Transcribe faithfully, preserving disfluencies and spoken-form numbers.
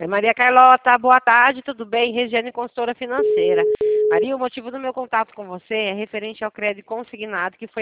Oi, Maria Carlota, boa tarde, tudo bem? Regiane, consultora financeira. Maria, o motivo do meu contato com você é referente ao crédito consignado que foi